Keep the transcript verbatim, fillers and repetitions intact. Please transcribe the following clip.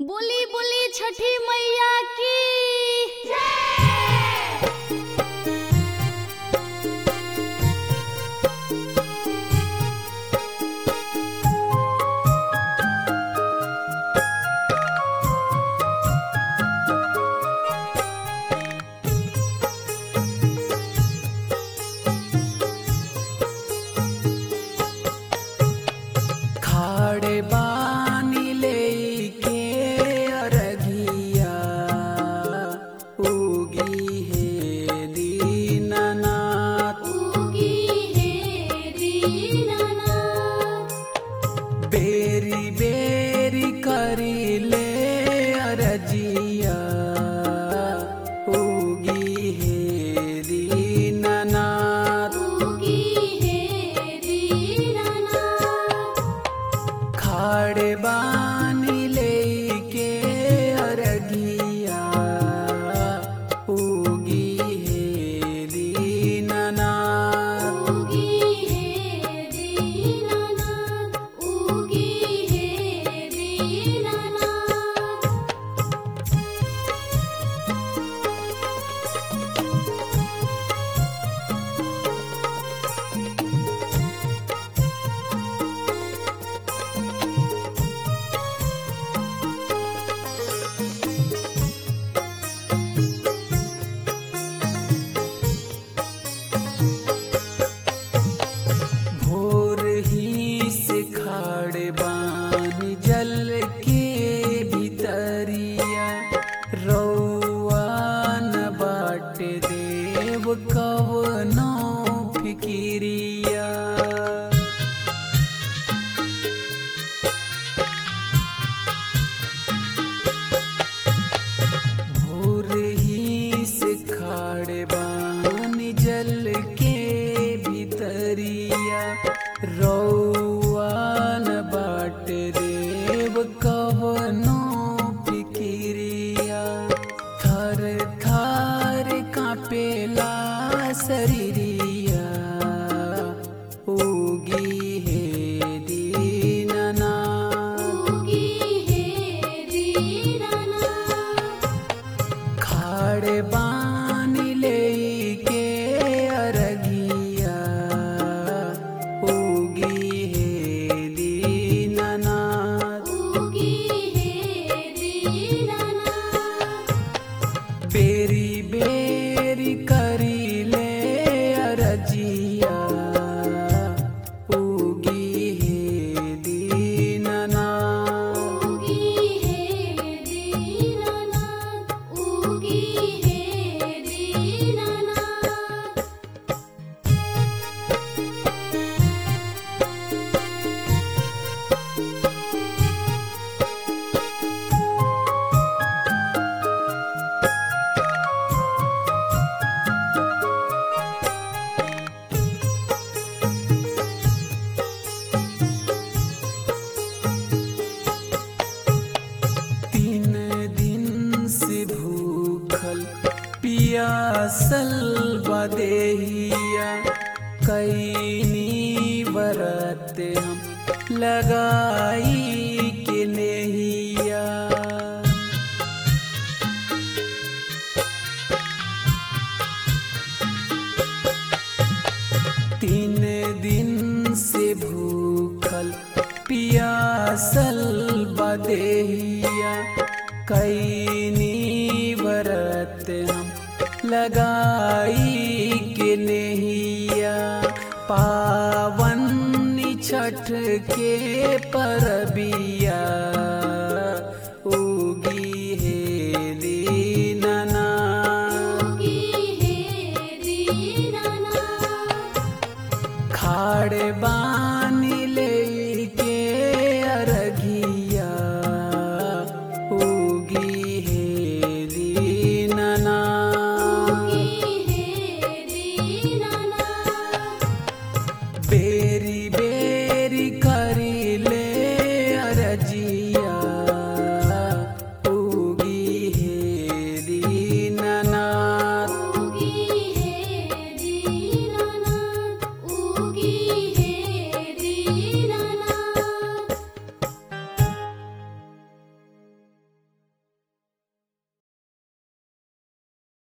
बोली बोली छठी मैया की खाड़े बानी लेके अरघिया उगी है दीनानाथ उगी है दीनानाथ। बेरी बेरी करी ले अरजिया उगी है दीनानाथ उगी है दीनानाथ। खाड़े बानी लेके अरघिया उगी है दीनानाथ उगी है दीनानाथ। उगी है दीनानाथ। भोर ही से खाड़े बानी जल के भीतरिया रौआ न बाटे देव कवनो फिकिरिया भोर ही से खाड़े बानी जल के भीतरिया रौआ न बाट देव कवनो फिकिरिया थर थर कापेला शरीरिया उगी है दीनानाथ उगी है दीनानाथ। खाड़े बानी लेके अरघिया उगी है दीनानाथ उगी है दीनानाथ। बेरी बेरी करी ले अरजिया उगी है दीनानाथ उगी है दीनानाथ। उगी है दीनानाथ। तीन दिन से भूखल पियासल बदेहिया कैनी बरत हम लगाई के नेहिया तीन दिन से भूखल पियासल बदेहिया कैनी बरत हम लगाई के नेहिया पावन छठ के परबिया